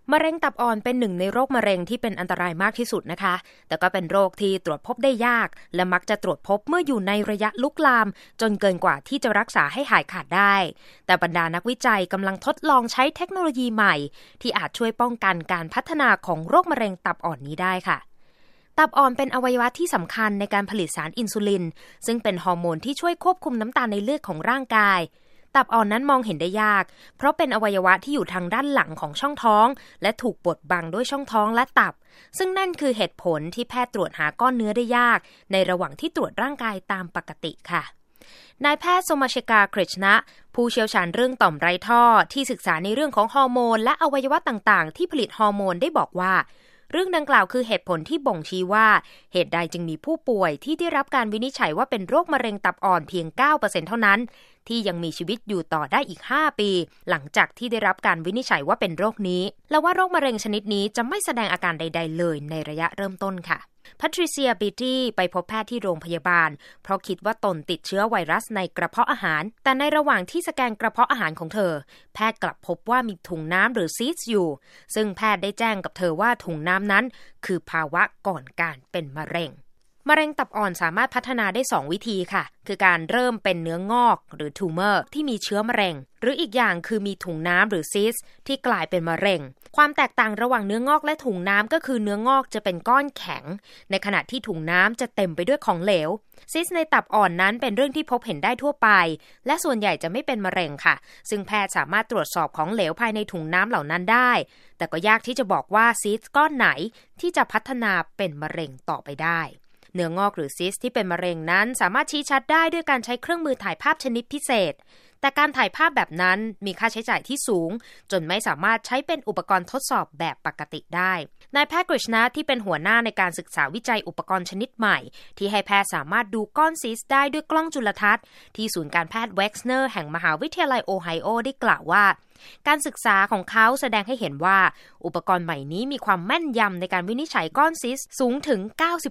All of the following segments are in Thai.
มะเร็งตับอ่อนเป็นหนึ่งในโรคมะเร็งที่เป็นอันตรายมากที่สุดนะคะแต่ก็เป็นโรคที่ตรวจพบได้ยากและมักจะตรวจพบเมื่ออยู่ในระยะลุกลามจนเกินกว่าที่จะรักษาให้หายขาดได้แต่บรรดานักวิจัยกำลังทดลองใช้เทคโนโลยีใหม่ที่อาจช่วยป้องกันการพัฒนาของโรคมะเร็งตับอ่อนนี้ได้ค่ะตับอ่อนเป็นอวัยวะที่สำคัญในการผลิตสารอินซูลินซึ่งเป็นฮอร์โมนที่ช่วยควบคุมน้ำตาลในเลือดของร่างกายตับอ่อนนั้นมองเห็นได้ยากเพราะเป็นอวัยวะที่อยู่ทางด้านหลังของช่องท้องและถูกบดบังด้วยช่องท้องและตับซึ่งนั่นคือเหตุผลที่แพทย์ตรวจหาก้อนเนื้อได้ยากในระหว่างที่ตรวจร่างกายตามปกติค่ะนายแพทย์โซมาเชกา คริชนะผู้เชี่ยวชาญเรื่องต่อมไร้ท่อที่ศึกษาในเรื่องของฮอร์โมนและอวัยวะต่างๆที่ผลิตฮอร์โมนได้บอกว่าเรื่องดังกล่าวคือเหตุผลที่บ่งชี้ว่าเหตุใดจึงมีผู้ป่วยที่ได้รับการวินิจฉัยว่าเป็นโรคมะเร็งตับอ่อนเพียง 9% เท่านั้นที่ยังมีชีวิตอยู่ต่อได้อีก5ปีหลังจากที่ได้รับการวินิจฉัยว่าเป็นโรคนี้และว่าโรคมะเร็งชนิดนี้จะไม่แสดงอาการใดๆเลยในระยะเริ่มต้นค่ะแพทริเซีย บีตี้ไปพบแพทย์ที่โรงพยาบาลเพราะคิดว่าตนติดเชื้อไวรัสในกระเพาะอาหารแต่ในระหว่างที่สแกนกระเพาะอาหารของเธอแพทย์กลับพบว่ามีถุงน้ำหรือซีสต์อยู่ซึ่งแพทย์ได้แจ้งกับเธอว่าถุงน้ำนั้นคือภาวะก่อนการเป็นมะเร็งมะเร็งตับอ่อนสามารถพัฒนาได้2วิธีค่ะคือการเริ่มเป็นเนื้องอกหรือทูเมอร์ที่มีเชื้อมะเร็งหรืออีกอย่างคือมีถุงน้ำหรือซีสต์ที่กลายเป็นมะเร็งความแตกต่างระหว่างเนื้องอกและถุงน้ำก็คือเนื้องอกจะเป็นก้อนแข็งในขณะที่ถุงน้ำจะเต็มไปด้วยของเหลวซีสต์ในตับอ่อนนั้นเป็นเรื่องที่พบเห็นได้ทั่วไปและส่วนใหญ่จะไม่เป็นมะเร็งค่ะซึ่งแพทย์สามารถตรวจสอบของเหลวภายในถุงน้ำเหล่านั้นได้แต่ก็ยากที่จะบอกว่าซีสต์ก้อนไหนที่จะพัฒนาเป็นมะเร็งต่อไปได้เนื้องอกหรือซิสที่เป็นมะเร็งนั้นสามารถชี้ชัดได้ด้วยการใช้เครื่องมือถ่ายภาพชนิดพิเศษแต่การถ่ายภาพแบบนั้นมีค่าใช้จ่ายที่สูงจนไม่สามารถใช้เป็นอุปกรณ์ทดสอบแบบปกติได้นายแพทย์กฤษณะที่เป็นหัวหน้าในการศึกษาวิจัยอุปกรณ์ชนิดใหม่ที่ให้แพทย์สามารถดูก้อนซิสได้ด้วยกล้องจุลทรรศน์ที่ศูนย์การแพทย์เว็กซ์เนอร์แห่งมหาวิทยาลัยโอไฮโอได้กล่าวว่าการศึกษาของเขาแสดงให้เห็นว่าอุปกรณ์ใหม่นี้มีความแม่นยำในการวินิจฉัยก้อนซิสสูงถึง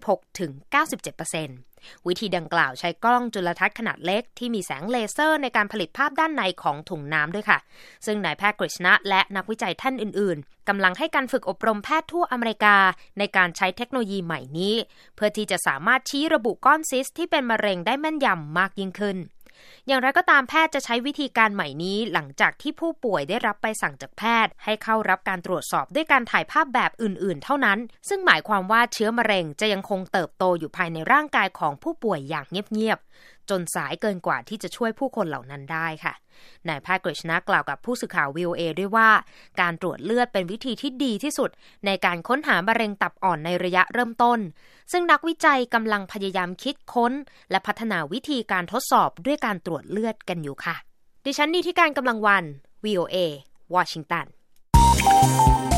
96-97%วิธีดังกล่าวใช้กล้องจุลทรรศน์ขนาดเล็กที่มีแสงเลเซอร์ในการผลิตภาพด้านในของถุงน้ำด้วยค่ะซึ่งนายแพทย์กฤษณะและนักวิจัยท่านอื่นๆกำลังให้การฝึกอบรมแพทย์ทั่วอเมริกาในการใช้เทคโนโลยีใหม่นี้เพื่อที่จะสามารถชี้ระบุก้อนซิสที่เป็นมะเร็งได้แม่นยำมากยิ่งขึ้นอย่างไรก็ตามแพทย์จะใช้วิธีการใหม่นี้หลังจากที่ผู้ป่วยได้รับใบสั่งจากแพทย์ให้เข้ารับการตรวจสอบด้วยการถ่ายภาพแบบอื่นๆเท่านั้นซึ่งหมายความว่าเชื้อมะเร็งจะยังคงเติบโตอยู่ภายในร่างกายของผู้ป่วยอย่างเงียบๆจนสายเกินกว่าที่จะช่วยผู้คนเหล่านั้นได้ค่ะนายแพทย์กฤษณะกล่าวกับผู้สื่อข่าว VOA ด้วยว่าการตรวจเลือดเป็นวิธีที่ดีที่สุดในการค้นหามะเร็งตับอ่อนในระยะเริ่มต้นซึ่งนักวิจัยกำลังพยายามคิดค้นและพัฒนาวิธีการทดสอบด้วยการตรวจเลือดกันอยู่ค่ะดิฉันนิติการกำลังวัน VOA วอชิงตัน